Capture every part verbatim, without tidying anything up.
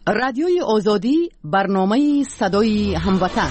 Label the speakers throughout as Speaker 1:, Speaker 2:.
Speaker 1: رادیوی آزادی، برنامه صدای هموطن.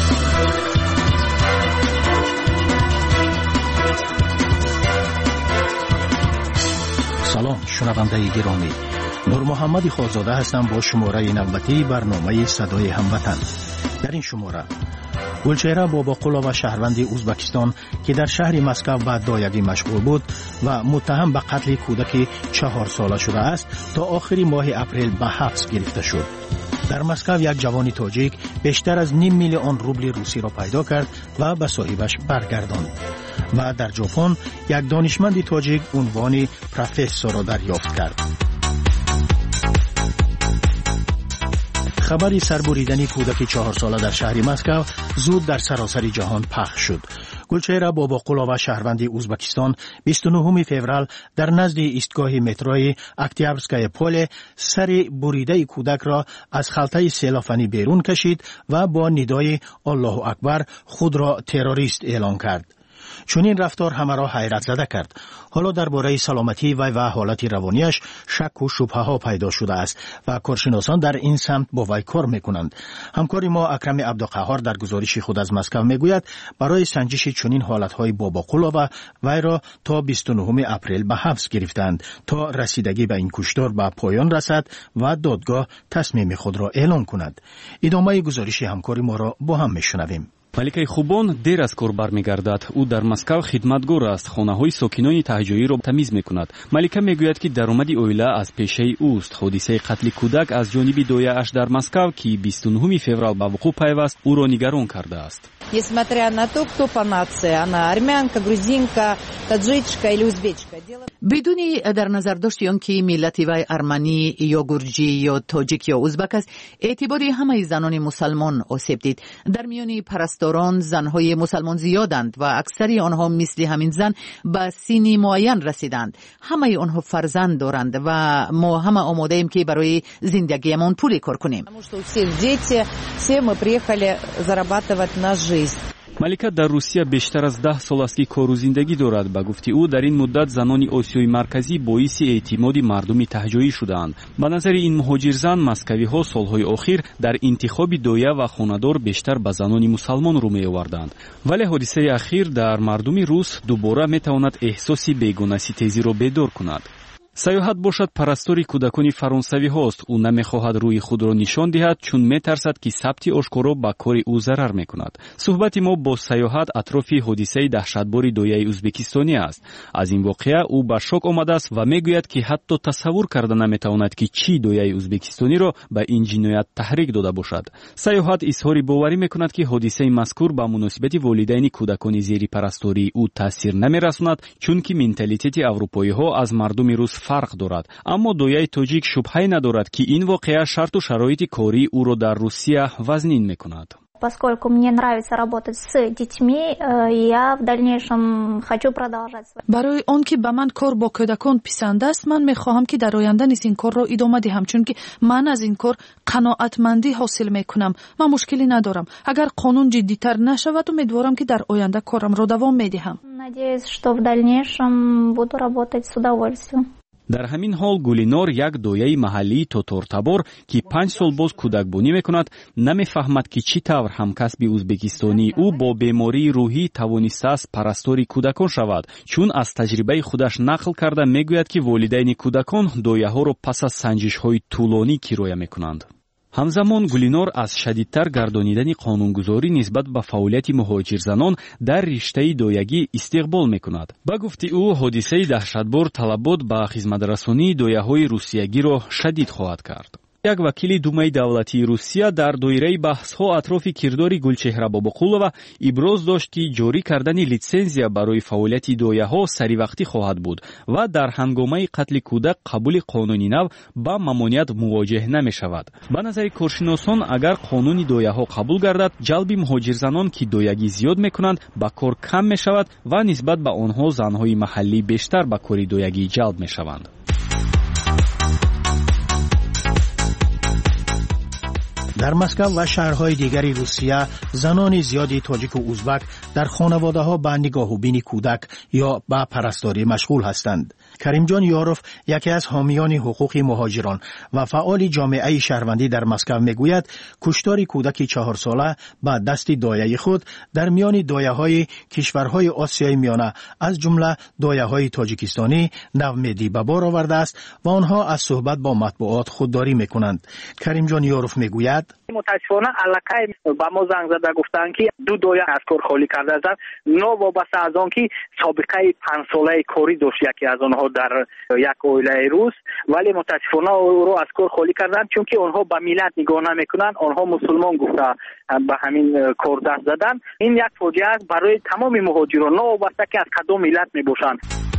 Speaker 2: سلام شنونده گرامی، نور محمد خالزاده هستم با شماره نوبتی برنامه صدای هموطن. در این شماره گلچهره باباقولا و شهروند ازبکستان که در شهر مسکو به دایگی مشغول بود و متهم به قتل کودک چهار ساله شده است تا آخر ماه اپریل به حبس گرفته شد. در مسکو یک جوان تاجیک بیشتر از نیم میلیون روبل روسی را پیدا کرد و به صاحبش برگرداند. و در ژاپن یک دانشمند تاجیک عنوان پروفسور را دریافت کرد. خبری سربریدن کودک چهار ساله در شهر مسکو زود در سراسر جهان پخش شد. گلچهره باباقولا و شهروند ازبکستان بیست و نهم فوریه در نزد ایستگاه متروی اکتیابرسکای پل سر بریده کودک را از خلطه سیلافنی بیرون کشید و با ندای الله اکبر خود را تروریست اعلام کرد. چون این رفتار همه را حیرت زده کرد. حالا درباره سلامتی وی و حالت روانیش شک و شبهه ها پیدا شده است و کارشناسان در این سمت با وی کار میکنند. همکار ما اکرم عبدالقهار در گزارش خود از مسکو میگوید برای سنجش چنین حالتهای باباقولا و وی را تا بیست و نهم اپریل به حبس گرفتند تا رسیدگی به این کشتار به پایان رسد و دادگاه تصمیم خود را اعلان کند. ادامه گزارش همکار ما را با هم میشنویم.
Speaker 3: маликаи хубон дер аз кор бармегардад. ӯ дар маскав хидматгор аст. хонаҳои сокинони таҳҷоиро тамиз мекунад. малика мегӯяд ки даромади оила аз пешаи ӯст. ҳодисаи қатли кӯдак аз ҷониби дояаш дар маскав ки бисту нӯҳуми феврал ба вуқӯъ пайваст ӯро нигарон кардааст.
Speaker 4: Несмотря на то, кто по нации, она армянка, грузинка, таджичка или узбечка.
Speaker 1: بدون در نظر داشتی آن که ملتی وی ارمنی یا گرجی یا تاجیک یا ازبک است، اعتباری همه زنان مسلمان آسیب دید. در میان پرستاران زنهای مسلمان زیادند و اکثری آنها مثل همین زن به سنی معین رسیدند. همه آنها فرزند دارند و ما همه آماده ایم که برای زندگیمان پول کار کنیم.
Speaker 3: малика дар русия бештар аз даҳ сол аст ки кору зиндагӣ дорад. ба гуфти ӯ дар ин муддат занони осиёи марказӣ боиси эътимоди мардуми таҳҷоӣ шудаанд. ба назари ин муҳоҷирзан маскавиҳо солҳои охир дар интихоби доя ва хонадор бештар ба занони мусалмон рӯ меоварданд. вале ҳодисаи ахир дар мардуми рус дубора метавонад эҳсоси бегонаситезиро бедор кунад. саёҳат бошад парастори кӯдакони фаронсавиҳост. ӯ намехоҳад рӯи худро нишон диҳад, чун метарсад ки сабти ошкоро ба кори ӯ зарар мекунад. суҳбати мо бо саёҳат атрофи ҳодисаи даҳшатбори дояи ӯзбекистонӣ аст. аз ин воқеа ӯ ба шок омадааст ва мегӯяд ки ҳатто тасаввур карда наметавонад ки чӣ дояи ӯзбекистониро ба ин ҷиноят таҳрик дода бошад. саёҳат изҳори боварӣ мекунад ки ҳодисаи мазкур ба муносибати волидайни кӯдакони зери парастории ӯ таъсир намерасонад, чунки менталитети аврупоиҳо аз мардуми рус фарқ дорад. аммо дояи тоҷик шубҳае надорад ки ин воқеа шарту шароити кории ӯро дар Русия вазнин мекунад.
Speaker 5: Поскольку мне нравится работать с детьми, я в дальнейшем хочу продолжать.
Speaker 6: برای آن که به من کار با کودکان پسند است، من میخواهم که در آینده نیز این کار را ادامه دهم، چون که من از این کار قناعتمندی حاصل میکنم. من مشکلی ندارم. اگر قانون جدی‌تر نشود، امیدوارم که در آینده کارم را دوام میدهم.
Speaker 5: Надеюсь, что в дальнейшем буду работать с удовольствием.
Speaker 3: дар ҳамин ҳол Гулинор, як дояи маҳаллии тотортабор ки панҷ сол боз кӯдакбонӣ мекунад, намефаҳмад ки чӣ тавр ҳамкасби ӯзбекистонии ӯ бо бемории рӯҳӣ тавонистааст парастори кӯдакон шавад. чун аз таҷрибаи худаш нақл карда мегӯяд ки волидайни кӯдакон дояҳоро пас аз санҷишҳои тӯлонӣ кироя мекунанд. ҳамзамон Гулинор аз шадидтар гардонидани қонунгузорӣ нисбат ба фаъолияти муҳоҷирзанон дар риштаи доягӣ истиқбол мекунад. ба гуфти ӯ ҳодисаи даҳшатбор талабот ба хизматрасонии дояҳои русиягиро шадид хоҳад кард. як вакили думаи давлатии Русия дар доираи баҳсҳо атрофи кирдори Гулчеҳра Бобоқулова иброз дошт ки ҷорӣ кардани литсензия барои фаъолияти дояҳо саривақтӣ хоҳад буд ва дар ҳангомаи қатли кӯдак қабули қонуни нав ба мамоният мувоҷеҳ намешавад. ба назари коршиносон, агар қонуни дояҳо қабул гардад, ҷалби муҳоҷирзанон ки доягӣ зиёд мекунанд ба кор кам мешавад ва нисбат ба онҳо занҳои маҳаллӣ бештар ба кори доягӣ ҷалб мешаванд.
Speaker 2: در مسکو و شهرهای دیگری روسیه زنان زیادی تاجیک و ازبک در خانواده‌ها به نگاه و بین کودک یا به پرستاری مشغول هستند. کریم جان یاروف یکی از حامیان حقوق مهاجران و فعال جامعه شهروندی در مسکو میگوید کشتار کودکی چهار ساله با دست دایه خود در میان دایه‌های کشورهای آسیای میانه از جمله دایه‌های تاجیکستانی نومیدی به بار آورده است و آنها از صحبت با مطبوعات خودداری میکنند. کریم جان یاروف میگوید
Speaker 7: متاسفانه علاقه با ما زنگ زده گفتند که دو دایه از کار خالی کرده اند. نو وابسته از آن که سابقه پنج ساله کاری داشت یکی از آنها در یک اویله روس، ولی متاسفانه او رو از کار خالی کردند چون که آنها به ملت نگاه نمیکنند. آنها مسلمان گفته به همین کار دست زدن. این یک فاجعه است برای تمام مهاجران، نو وابسته که از کدام ملت میباشند.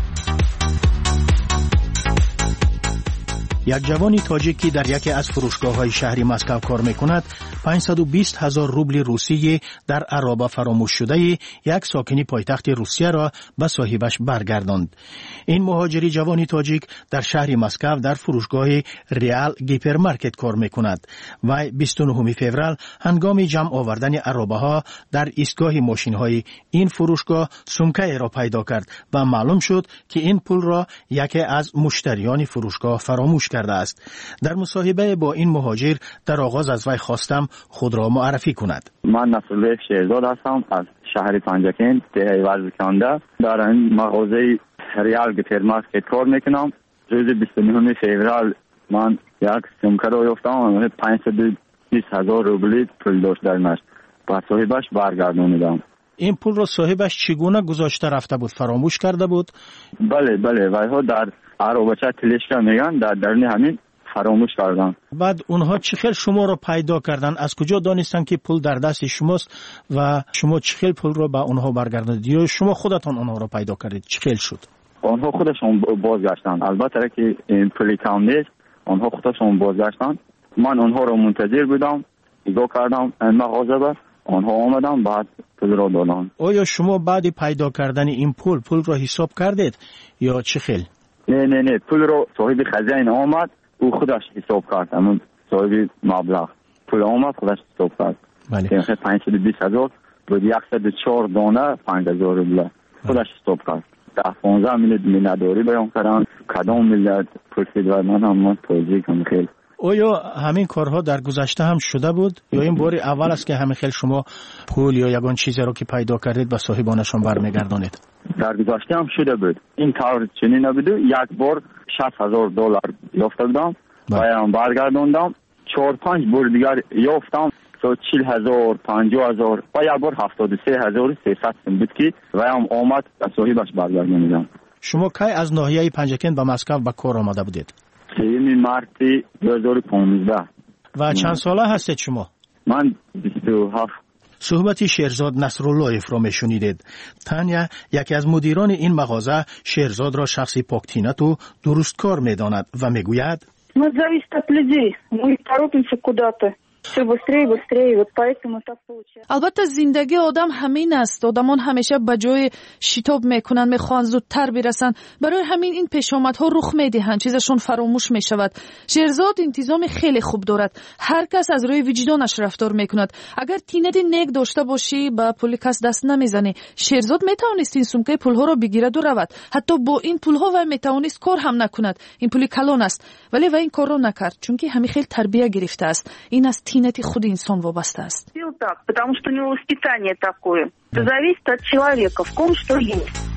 Speaker 2: یک جوانی تاجیکی در یکی از فروشگاه‌های شهری مسکو کار می‌کند، پانصد و بیست هزار روبل روسیه در عرابه فراموش شده یک ساکنی پایتخت روسیه را به صاحبش برگرداند. این مهاجری جوانی تاجیک در شهر مسکو در فروشگاه ریال گیپرمارکت کار می‌کند و بیست و نهم فوریه هنگام جمع آوردن عرابه‌ها در ایستگاه ماشین‌های این فروشگاه سمکه را پیدا کرد و معلوم شد که این پول را یکی از مشتریان فروشگاه فراموش کرده است. در مصاحبه با این مهاجر در آغاز از وی خواستم خود را معرفی کند.
Speaker 8: من نصرالله شیرزاد هستم از شهر پنجکین دهه ورزکنده. در این مغازه ریال گیپرمارکت کار میکنم. روز بیست و نهم فوریه من یک سمکه را یافتم، پانصد و بیست هزار روبل پول داشت درش. با صاحبش برگردانیدم.
Speaker 2: این پول را صاحبش چگونه گذاشته رفته بود؟ فراموش کرده بود؟
Speaker 8: بله بله، ولی ها در عربچه تلشکا میگن در درون همین فراموش کردن.
Speaker 2: بعد اونها چخیل شما را پیدا کردن؟ از کجا دانستن که پول در دست شماست و شما چخیل پول را به اونها برگرداندید یا شما خودتان اونها را پیدا کردید؟ چخیل شد؟
Speaker 8: آنها خودشون بازگشتن. البته که این پولی کم نیست، آنها خودشون بازگشتن. من اونها را منتظر بودم، نگاه کردم مغازه با آنها آمدن، بعد پول را دادن.
Speaker 2: آیا شما بعد پیدا کردن این پول پول را حساب کردید یا چخیل؟
Speaker 8: نه نه نه، پول رو صاحب خزانه آمد، او خودش حساب کرد. همون صاحب مبلغ پول آمد خودش حساب کرد.
Speaker 2: بله.
Speaker 8: که پانصد و بیست هزار بود، صد و چهار دانه پنج هزار روبل خودش حساب کرد. ده پانزده میلیارد میلیارداری بیان کردن. کدام میلیارد پرسید و من هم توضیح کنم. خیلی
Speaker 2: آیا همین کارها در گذشته هم شده بود یا این بار اول است که همین خیلی شما پول یا یگان چیزی رو که پیدا کردید به صاحبانشون برمیگردانید؟
Speaker 8: در گذشته هم شده بود. این طور چنین نبود. یک بار شصت هزار دلار یافته بودم و هم برگرداندم. چهار پنج بار دیگر یافتم تا چهل هزار پنجاه هزار و یک بار هفتاد و سه هزار و سیصد بود که و هم آمد به صاحبش برگرداندم.
Speaker 2: شما کی از ناحیه پنجکین به مسکو به کار آمده بودید؟
Speaker 8: سوم مارس دو هزار و پانزده.
Speaker 2: و چند ساله هستید شما؟
Speaker 8: من بیست و هفت.
Speaker 2: صحبت شیرزاد نصرالله را میشنیدید. تانیا یکی از مدیران این مغازه شیرزاد را شخصی پاکتینت و درست کار میداند و میگوید
Speaker 9: ما зависит от людей. Мы торопимся куда-то. все быстрее быстрее, вот поэтому так получается.
Speaker 6: البته زندگی آدم همین است. آدمان همیشه به جای شتاب میکنن، میخوان زودتر برسن. برای همین این پیشامدها رخ میدهند، چیزشون فراموش میشود. شیرزاد انتظام خیلی خوب دارد. هر کس از روی وجدانش رفتار میکند. اگر تینت نیک داشته باشی با پول کس دست نمیزنی. شیرزاد میتوانست این سمکه پولها رو بگیرد و رود. حتی با این پولها و میتوانست کار هم نکند. این پول کلان است. ولی و این کار رو نکرد چون که همین خیلی تربیت گرفته است. این از تینت خود انسان وابسته است.
Speaker 9: Так, потому что у него воспитание такое. Это зависит от человека, в ком что есть.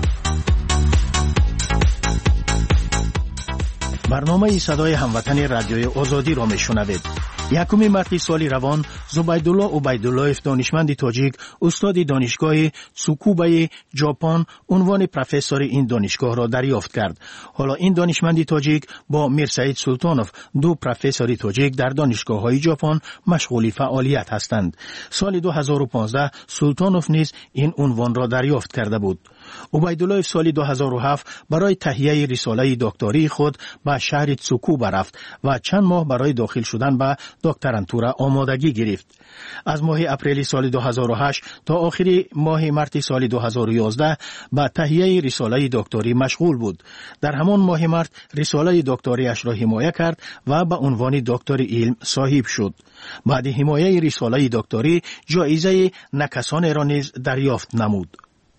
Speaker 2: برنامه صدای هموطن رادیوی آزادی را میشنوید. یکم مارس سال روان زبیدالله عبیداللهف دانشمند تاجیک استاد دانشگاه تسوکوبا ژاپن عنوان پروفسور این دانشگاه را دریافت کرد. حالا این دانشمند تاجیک با میرسعید سلطانوف دو پروفسور تاجیک در دانشگاه‌های ژاپن مشغول فعالیت هستند. سال دو هزار و پانزده سلطانوف نیز این عنوان را دریافت کرده بود. عبیدالله سال دو هزار و هفت برای تهیه رساله دکتری خود به شهر تسوکوبا رفت و چند ماه برای داخل شدن به دکترانتور آمادگی گرفت. از ماه اپریل سال دو هزار و هشت تا آخر ماه مارس سال دو هزار و یازده به تهیه رساله دکتری مشغول بود. در همان ماه مارس رساله دکتریش را حمایت کرد و به عنوان دکتر علم صاحب شد. بعد حمایت رساله دکتری جایزه نکسان را نیز دریافت نمود.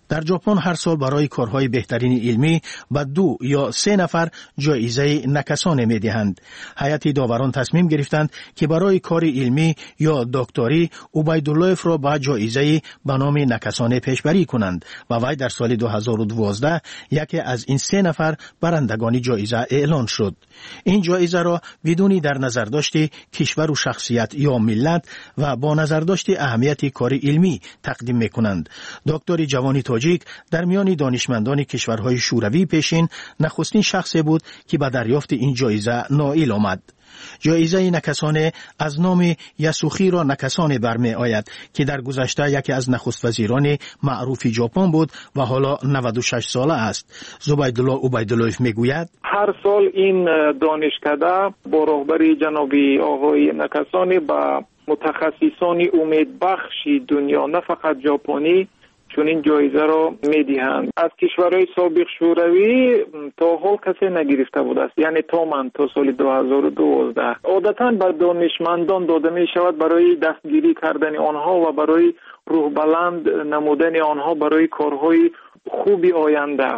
Speaker 2: در ژاپن هر سال برای کارهای بهترین علمی به دو یا سه نفر جایزه نکسانه می‌دهند. هیئت داوران تصمیم گرفتند که برای کار علمی یا دکتری عبیداللهف را به جایزه به نام نکسانه پیشبری کنند و وی در سال دو هزار و دوازده یکی از این سه نفر برندگان جایزه اعلان شد. این جایزه را بدون در نظر داشت کشور و شخصیت یا ملت و با نظر داشت اهمیت کار علمی تقدیم می‌کنند. دکتر جوانی تاجیک در میان دانشمندان کشورهای شوروی پیشین نخستین شخصی بود که به دریافت این جایزه نائل آمد. جایزه نکسانه از نام یاسوخی را نکسانه برمی آید که در گذشته یکی از نخست وزیران معروف ژاپن بود و حالا نود و شش ساله است. زبیدالله عبیداللهف میگوید
Speaker 10: هر سال این دانشکده با رهبری جنابی آقای نکسانه با متخصصان امیدبخش دنیا نه فقط ژاپنی چون این جایزه را میدهند. از کشورهای سابق شوروی تا حال کسی نگرفته بود است، یعنی تا من تا سال دو هزار و دوازده. عادتاً به دانشمندان داده می شود برای دستگیری کردن آنها و برای روح بلند نمودن آنها برای کارهای خوبی آینده.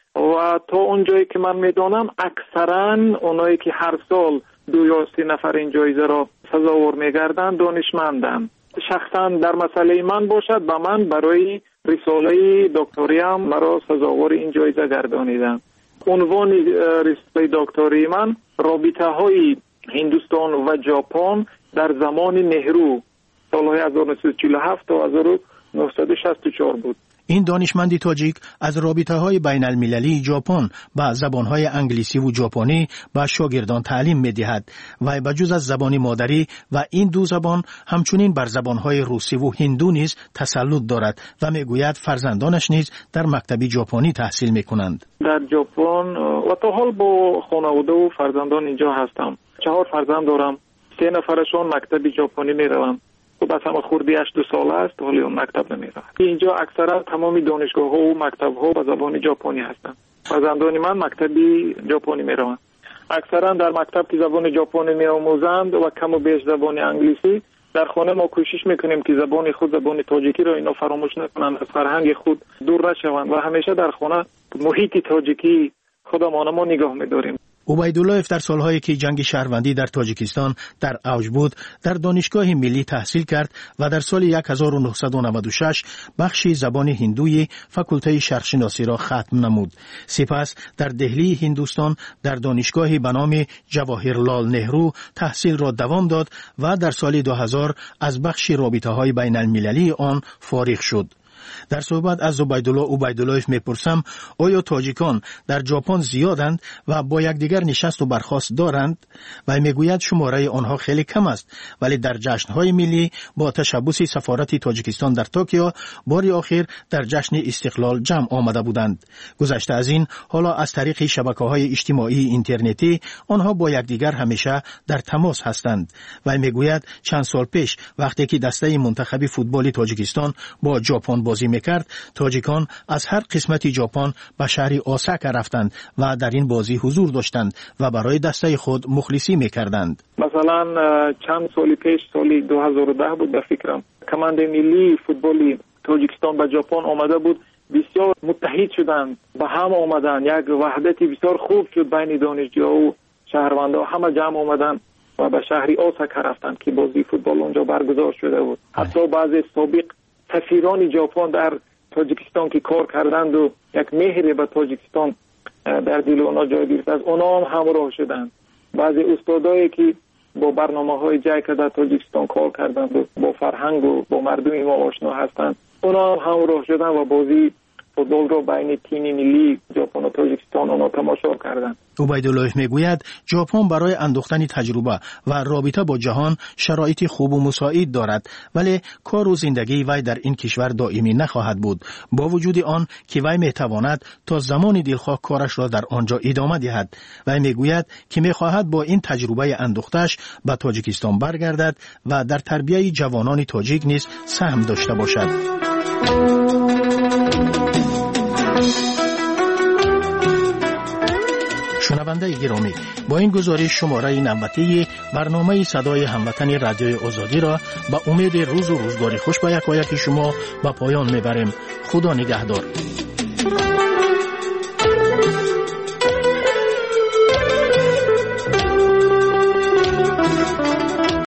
Speaker 10: و تا اونجایی که من میدانم اکثرا اونایی که هر سال دو یا سه نفر این جایزه را سزاوار میگردند دانشمندند. شخصا در مسئله من باشد به من برای رساله دکتریم مرا سزاوار این جایزه گردانیدند. عنوان رساله دکتری من رابطه های هندوستان و ژاپن در زمان نهرو سالهای هزار و نهصد و چهل و هفت تا هزار و نهصد و شصت و چهار بود.
Speaker 2: این دانشمندی تاجیک از رابطه‌های بین المللی ژاپن با زبان‌های انگلیسی و ژاپنی به شاگردان تعلیم می‌دهد و بجز از زبان مادری و این دو زبان همچنین بر زبان‌های روسی و هندو نیز تسلط دارد و می‌گوید فرزندانش نیز در مکتب ژاپنی تحصیل می‌کنند.
Speaker 10: در ژاپن و تا حال با خانواده و فرزندان اینجا هستم. چهار فرزند دارم. سه نفرشون مکتب ژاپنی می‌روند. بس هم خوردی هشت دو ساله است ولی اون مکتب نمیره. اینجا اکثرا تمامی دانشگاه ها و مکتب ها به زبان ژاپنی هستند. فرزندان من مکتبی ژاپنی میروند. اکثرا در مکتب که زبان ژاپنی میآموزند و کم و بیش زبان انگلیسی، در خانه ما کوشش میکنیم که زبان خود زبان تاجیکی را اینا فراموش نکنند، از فرهنگ خود دور نشوند و همیشه در خانه محیط تاجیکی خودمان ما نگاه میداریم.
Speaker 2: عبیداللهف در سالهایی که جنگ شهروندی در تاجیکستان در اوج بود در دانشگاه ملی تحصیل کرد و در سال هزار و نهصد و نود و شش بخش زبان هندوی فاکولته شرقشناسی را ختم نمود. سپس در دهلی هندوستان در دانشگاهی به نام جواهرلال نهرو تحصیل را دوام داد و در سال دو هزار از بخش رابطه‌های بین المللی آن فارغ شد. در صحبت از زبیدالله عبیداللهف میپرسم آیا تاجیکان در ژاپن زیادند و با یکدیگر نشست و برخاست دارند؟ و میگوید شماره آنها خیلی کم است ولی در جشن‌های ملی با تشبث سفارت تاجیکستان در توکیو بار آخر در جشن استقلال جمع آمده بودند. گذشته از این حالا از طریق شبکه‌های اجتماعی اینترنتی آنها با یکدیگر همیشه در تماس هستند. و میگوید چند سال پیش وقتی که دسته منتخب فوتبال تاجیکستان با ژاپن بازی میکرد تاجیکان از هر قسمت ژاپن به شهر اوساکا رفتند و در این بازی حضور داشتند و برای دسته خود مخلصی میکردند.
Speaker 10: مثلا چند سال پیش سال دو هزار و ده بود به فکرم کماند ملی فوتبالی تاجیکستان به ژاپن آمده بود، بسیار متحد شدند، به هم آمدند، یک وحدت بسیار خوب شد بین دانشجوها و شهروندان، همه جمع آمدند و به شهر اوساکا رفتند که بازی فوتبال اونجا برگزار شده بود. حتی بعضی سابق سفیران ژاپن در تاجیکستان که کار کردند و یک مهر به تاجیکستان در دل اونا جای گرفت از اونا هم همراه شدند. بعضی استادایی که با برنامه‌های جای که در تاجیکستان کار کردند و با فرهنگ و با مردم ما آشنا هستند اونا هم همراه شدند و بازی فوتبال را بین تیم ملی ژاپن و تاجیکستان اونا تماشا کردند.
Speaker 2: عبیدالله میگوید ژاپن برای اندوختن تجربه و رابطه با جهان شرایط خوب و مساعد دارد ولی کار و زندگی وی در این کشور دائمی نخواهد بود، با وجود آن که وی میتواند تا زمان دلخواه کارش را در آنجا ادامه دهد. وی میگوید که میخواهد با این تجربه اندوختش به تاجیکستان برگردد و در تربیت جوانان تاجیک نیز سهم داشته باشد. شنونده گرامی، با این گزارش شماره نوبتی برنامه صدای هموطن رادیوی آزادی را به امید روز و روزگاری خوش با یک و یک شما به پایان میبریم. خدا نگهدار.